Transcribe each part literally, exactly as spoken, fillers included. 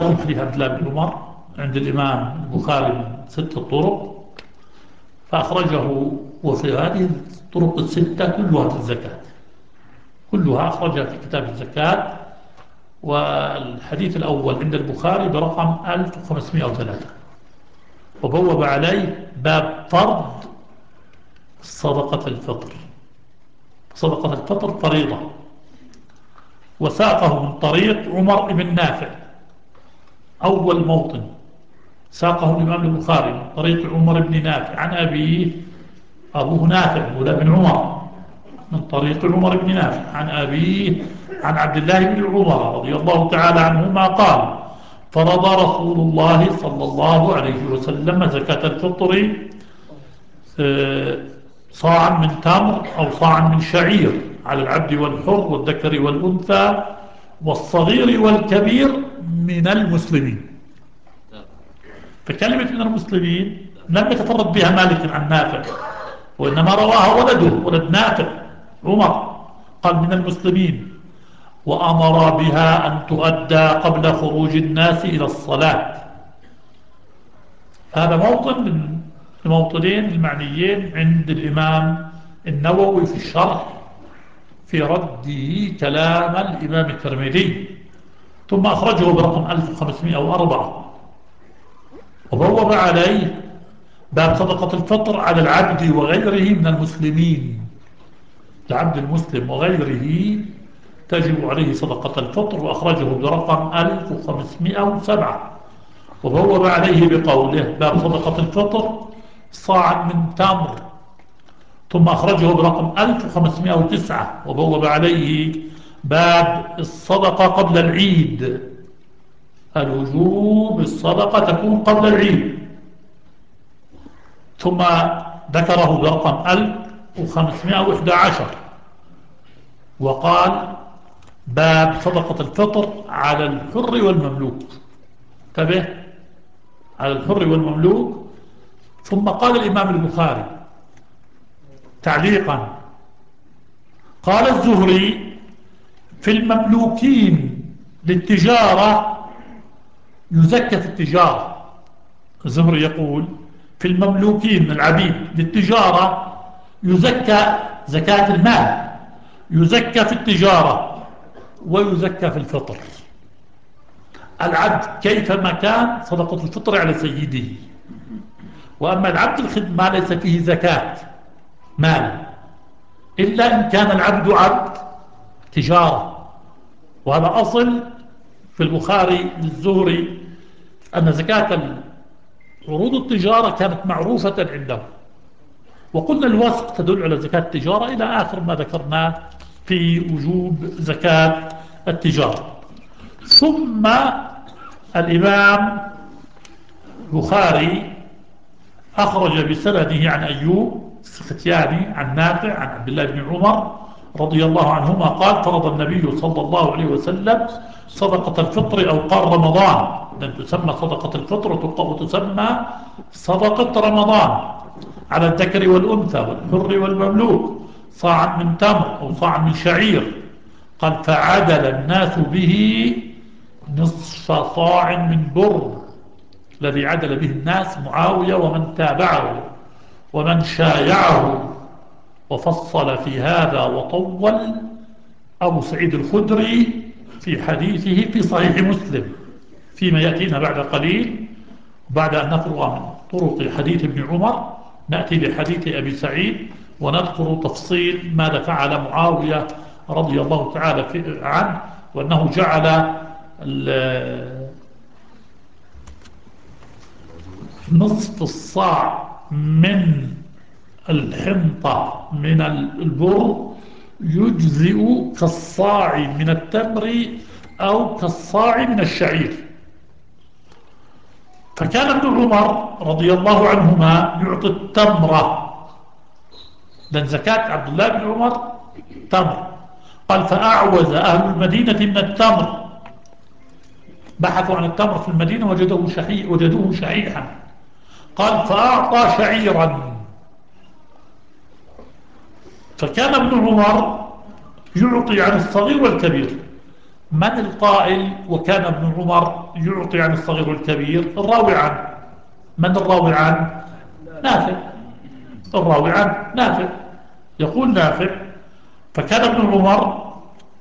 لكم حديث عبد الله بن عمر عند الإمام البخاري من ستة طرق، فأخرجه، وفي هذه الطرق الستة كلها في الزكاة، كلها أخرجها في كتاب الزكاة. والحديث الأول عند البخاري برقم ألف وخمسمائة وثلاثة، وبوب عليه باب فرض صدقة الفطر. صدقة الفطر فريضة، وساقه من طريق عمر بن نافع، أول موطن ساقه الإمام البخاري من طريق عمر بن نافع عن أبيه، أبوه نافع مولى بن عمر، من طريق عمر بن نافع عن أبيه عن عبد الله بن عمر رضي الله تعالى عنهما قال: فرض رسول الله صلى الله عليه وسلم زكاة الفطر صاعا من تمر أو صاعا من شعير على العبد والحر والذكر والأنثى والصغير والكبير من المسلمين. فكلمة من المسلمين لم يتفرد بها مالك عن نافع، وإنما رواها ولده ولد نافع عمر، قال من المسلمين، وأمر بها أن تؤدى قبل خروج الناس إلى الصلاة. هذا موطن من الموطنين المعنيين عند الإمام النووي في الشرح في رده كلام الإمام الترمذي، ثم أخرجه برقم ألف وخمسمائة وأربعة، وبوب عليه باب صدقة الفطر على العبد وغيره من المسلمين. العبد المسلم وغيره تجب عليه صدقة الفطر، وأخرجه برقم ألف وخمسمائة وسبعة، وبوب عليه بقوله باب صدقة الفطر صاعا من تمر، ثم أخرجه برقم ألف وخمسمائة وتسعة، وبوب عليه باب الصدقة قبل العيد، الوجوب الصدقة تكون قبل العيد، ثم ذكره برقم ألف وخمسمائة وإحدى عشر، وقال باب صدقة الفطر على الحر والمملوك. انتبه، على الحر والمملوك. ثم قال الإمام البخاري تعليقا: قال الزهري في المملوكين للتجارة يزكى في التجارة. الزهري يقول في المملوكين العبيد للتجارة يزكى زكاة المال، يزكى في التجارة ويزكى في الفطر. العبد كيفما كان صدقة الفطر على سيده، وأما العبد الخدمة ليس فيه زكاة مال إلا إن كان العبد عبد تجارة. وهذا أصل في البخاري للزهري أن زكاة عروض التجارة كانت معروفة عنده، وقلنا الوثق تدل على زكاة التجارة إلى آخر ما ذكرناه في وجوب زكاة التجارة. ثم الإمام البخاري أخرج بسنده عن أيوب السختياني عن نافع عن عبد الله بن عمر رضي الله عنهما قال: فرض النبي صلى الله عليه وسلم صدقة الفطر أو قال رمضان، لأن تسمى صدقة الفطر وتسمى صدقة رمضان، على الذكر والأنثى والحر والمملوك صاعا من تمر أو صاعا من شعير. قال: فعدل الناس به نصف صاع من بر، الذي عدل به الناس معاوية ومن تابعه ومن شايعه. وفصل في هذا وطول أبو سعيد الخدري في حديثه في صحيح مسلم فيما يأتينا بعد قليل. بعد أن نفرغ من طرق حديث ابن عمر نأتي لحديث أبي سعيد ونذكر تفصيل ماذا فعل معاوية رضي الله تعالى عنه، وأنه جعل نصف الصاع من الحنطة من البر يجزئ كالصاع من التمر أو كالصاع من الشعير. فكان ابن عمر رضي الله عنهما يعطي التمرة، لأن زكاة عبد الله بن عمر تمر. قال: فأعوز أهل المدينة من التمر، بحثوا عن التمر في المدينة وجدوه شحيح وجدوه شحيحا. قال: فأعطى شعيرا. فكان ابن عمر يعطي عن الصغير والكبير، من القائل وكان ابن عمر يعطي عن الصغير والكبير؟ الراوي عنه. من الراوي عنه؟ نافع. الراوي عنه نافع. يقول نافع: فكان ابن عمر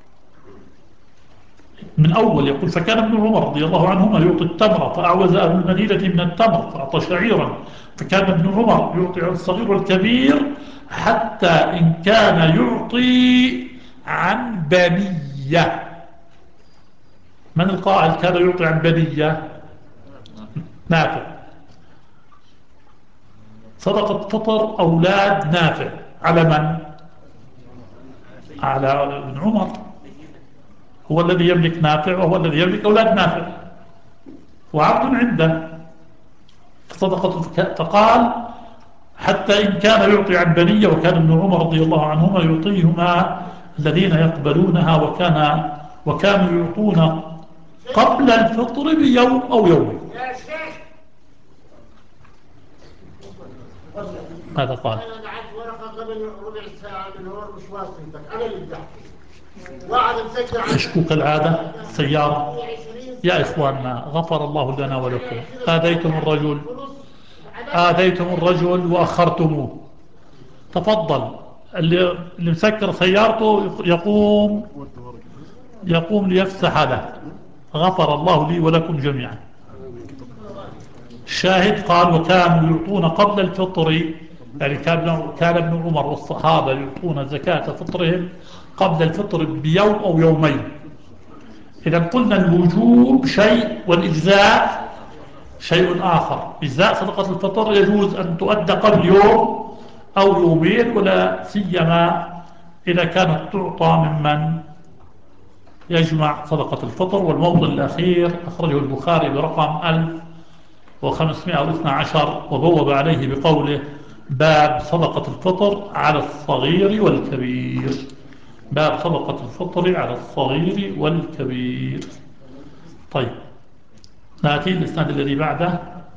من أول، يقول: فكان ابن عمر رضي الله عنهما يعطي التمر فأعوز أهل المدينة من التمر فأعطى شعيرا، فكان ابن عمر يعطي عن الصغير والكبير حتى إن كان يعطي عن بنية. من القائل كان يعطي عن بنية؟ نافع. صدقة فطر أولاد نافع على من؟ على ابن عمر، هو الذي يملك نافع وهو الذي يملك أولاد نافع وعبد عنده. صدقة فقال: حتى إن كان يعطي عن بنية، وكان ابن عمر رضي الله عنهما يعطيهما الذين يقبلونها، وكان وكانوا يعطون قبل الفطر بيوم أو يومين. ماذا قال؟ أنا بعت ورقة قبل ربع ساعة من هون مش واصلتك، أنا اللي بحكي وقعد مسجل. مشكوك العادة سيارة. يا إخواننا غفر الله لنا ولكم، آذيتم الرجل آذيتم الرجل وأخرتموه. تفضل. اللي, اللي مسكر سيارته يقوم يقوم ليفسح له. غفر الله لي ولكم جميعا. الشاهد قال: وكانوا يعطون قبل الفطر، يعني كان كان ابن عمر والصحابة يعطون زكاة فطرهم قبل الفطر بيوم أو يومين. إذا قلنا الوجوب شيء والإجزاء شيء آخر. إجزاء صدقة الفطر يجوز أن تؤدى قبل يوم أو يومين، ولا سيما إذا كانت تعطى ممن يجمع صدقة الفطر. والموضع الأخير أخرجه البخاري برقم ألف وخمسمائة واثني عشر وبوب عليه بقوله: باب صدقة الفطر على الصغير والكبير. باب صدقة الفطر على الصغير والكبير. طيب، نأتي الإسناد الذي بعده.